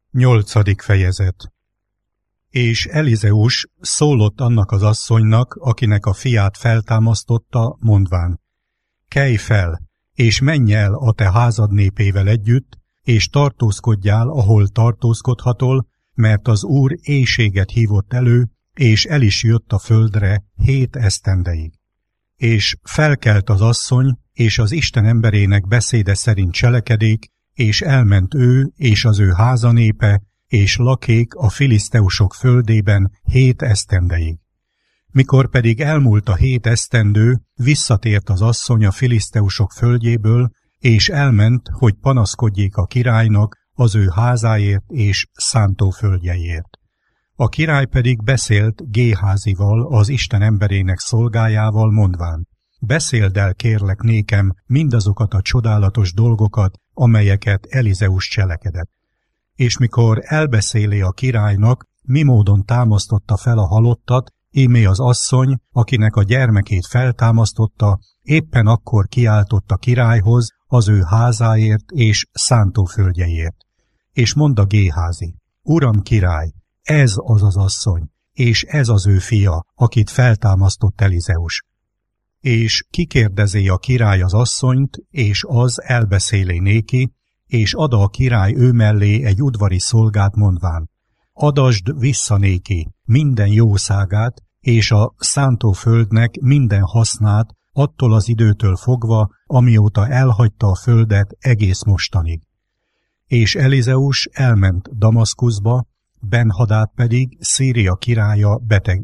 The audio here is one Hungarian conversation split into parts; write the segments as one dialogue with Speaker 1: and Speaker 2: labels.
Speaker 1: 8. fejezet. És Elizeus szólott annak az asszonynak, akinek a fiát feltámasztotta, mondván: kelj fel, és menj el a te házad népével együtt, és tartózkodjál, ahol tartózkodhatol, mert az Úr éhséget hívott elő, és el is jött a földre 7 esztendeig. És felkelt az asszony, és az Isten emberének beszéde szerint cselekedék, és elment ő és az ő házanépe, és lakék a filiszteusok földében 7 esztendeig. Mikor pedig elmúlt a 7 esztendő, visszatért az asszony a filiszteusok földjéből, és elment, hogy panaszkodjék a királynak az ő házáért és szántóföldjeiért. A király pedig beszélt Géházival, az Isten emberének szolgájával, mondván: beszéld el, kérlek nékem mindazokat a csodálatos dolgokat, amelyeket Elizeus cselekedett. És mikor elbeszéli a királynak, mi módon támasztotta fel a halottat, ímé az asszony, akinek a gyermekét feltámasztotta, éppen akkor kiáltott a királyhoz az ő házáért és szántóföldjeiért. És mondta Géházi: Uram király, ez az az asszony, és ez az ő fia, akit feltámasztott Elizeus. És kikérdezi a király az asszonyt, és az elbeszéli néki, és ad a király ő mellé egy udvari szolgát, mondván: adasd vissza néki minden jószágát, és a szántóföldnek minden hasznát attól az időtől fogva, amióta elhagyta a földet egész mostanig. És Elizeus elment Damaszkuszba, Ben-Hadát pedig Szíria királya beteg.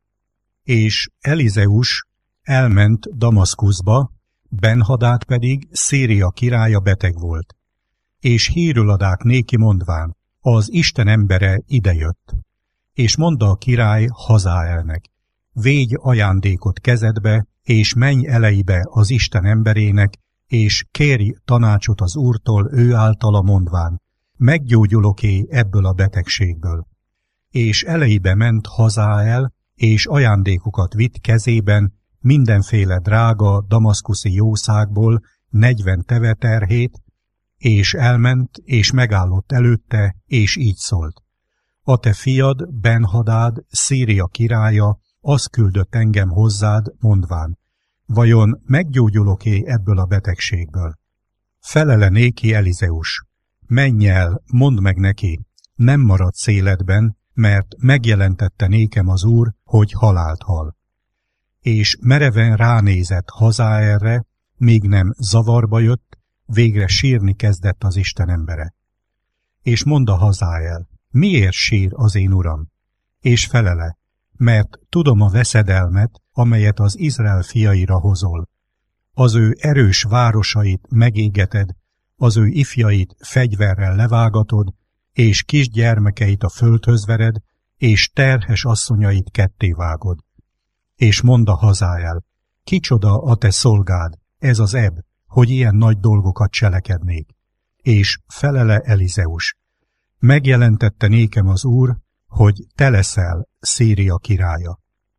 Speaker 1: És Elizeus elment Damaszkuszba, Ben-Hadát pedig Szíria királya beteg volt. És hírül adák néki, mondván: az Isten embere idejött. És mondta a király Hazaelnek: védj ajándékot kezedbe, és menj eleibe az Isten emberének, és kérj tanácsot az Úrtól ő általa, mondván: meggyógyulok-é ebből a betegségből. És eleibe ment Hazael, és ajándékokat vitt kezében, mindenféle drága damaszkuszi jószágból 40 teveterhét, és elment, és megállott előtte, és így szólt: a te fiad, Ben-Hadád, Szíria királya, az küldött engem hozzád, mondván: vajon meggyógyulok-é ebből a betegségből? Felele néki Elizeus: menj el, mondd meg neki, nem maradsz életben, mert megjelentette nékem az Úr, hogy halált hal. És mereven ránézett Hazaelre, míg nem zavarba jött, végre sírni kezdett az Isten embere. És mondta Hazael: miért sír az én uram? És felele: mert tudom a veszedelmet, amelyet az Izrael fiaira hozol. Az ő erős városait megégeted, az ő ifjait fegyverrel levágatod, és kisgyermekeit a földhöz vered, és terhes asszonyait kettévágod. És mondta Hazael: kicsoda a te szolgád, ez az ebb, hogy ilyen nagy dolgokat cselekednék. És felele Elizeus: megjelentette nékem az Úr, hogy te leszel Szíria királya.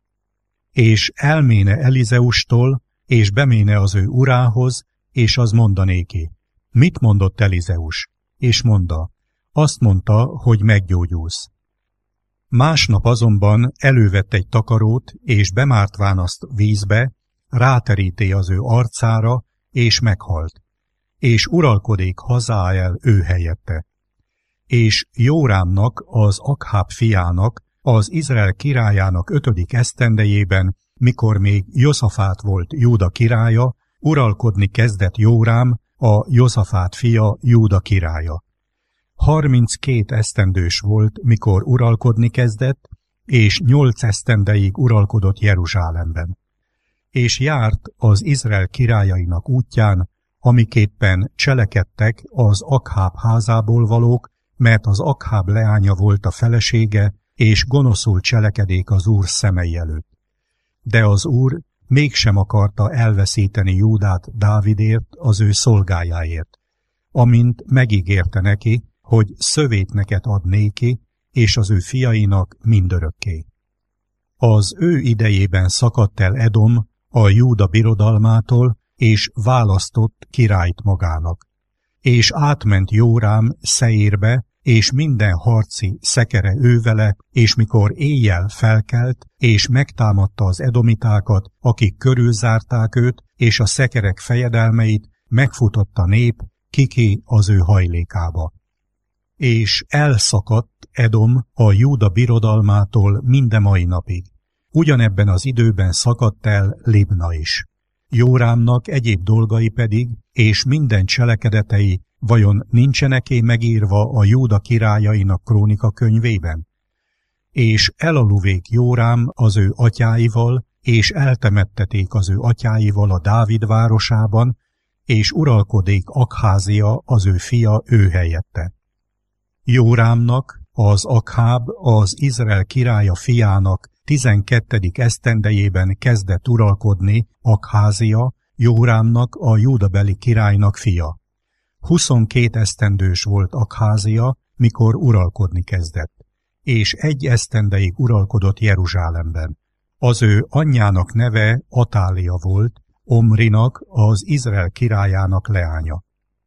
Speaker 1: És elméne Elizeustól, és beméne az ő urához, és az mondanéki: mit mondott Elizeus? És mondta: azt mondta, hogy meggyógyulsz. Másnap azonban elővett egy takarót, és bemártván azt vízbe, ráteríté az ő arcára, és meghalt. És uralkodék Hazael ő helyette. És Jórámnak, az Akháb fiának, az Izrael királyának 5. esztendejében, mikor még Josafát volt Júda királya, uralkodni kezdett Jórám, a Josafát fia, Júda királya. 32 esztendős volt, mikor uralkodni kezdett, és 8 esztendeig uralkodott Jeruzsálemben. És járt az Izrael királyainak útján, amiképpen cselekedtek az Akháb házából valók, mert az Akháb leánya volt a felesége, és gonoszul cselekedék az Úr szemei előtt. De az Úr mégsem akarta elveszíteni Júdát Dávidért, az ő szolgájáért, amint megígérte neki, hogy szövétneket ad néki, és az ő fiainak mindörökké. Az ő idejében szakadt el Edom a Júda birodalmától, és választott királyt magának. És átment Jórám Szeírbe, és minden harci szekere ővele, és mikor éjjel felkelt, és megtámadta az edomitákat, akik körülzárták őt, és a szekerek fejedelmeit, megfutott a nép, kiki az ő hajlékába. És elszakadt Edom a Júda birodalmától mindemai napig. Ugyanebben az időben szakadt el Libna is. Jórámnak egyéb dolgai pedig, és minden cselekedetei vajon nincseneké megírva a Júda királyainak krónika könyvében? És elaluvék Jórám az ő atyáival, és eltemetteték az ő atyáival a Dávid városában, és uralkodék Akházia az ő fia ő helyette. Jórámnak, az Akháb, az Izrael királya fiának 12. esztendejében kezdett uralkodni Akházia, Jórámnak, a júdabeli királynak fia. 22 esztendős volt Akházia, mikor uralkodni kezdett, és 1 esztendeig uralkodott Jeruzsálemben. Az ő anyjának neve Atália volt, Omrinak, az Izrael királyának leánya.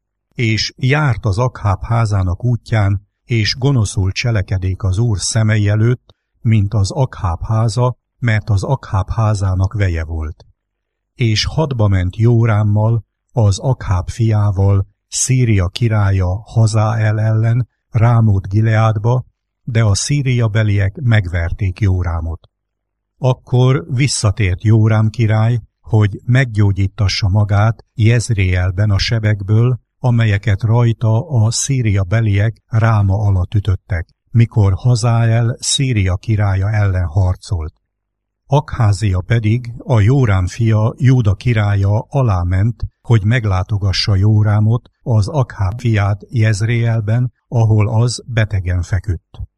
Speaker 1: És járt az Akháb házának útján, és gonoszul cselekedék az Úr szemei előtt, mint az Akháb háza, mert az Akháb házának veje volt. És hadba ment Jórámmal, az Akháb fiával, Szíria királya Hazael ellen, Rámót Gileádba, de a szíriabeliek megverték Jórámot. Akkor visszatért Jórám király, hogy meggyógyítassa magát Jezréelben a sebekből, amelyeket rajta a szíriabeliek Ráma alatt ütöttek, mikor Hazael Szíria királya ellen harcolt. Akházia pedig, a Jórám fia, Júda királya alá ment, hogy meglátogassa Jórámot, az Akháb fiát Jezréelben, ahol az betegen feküdt.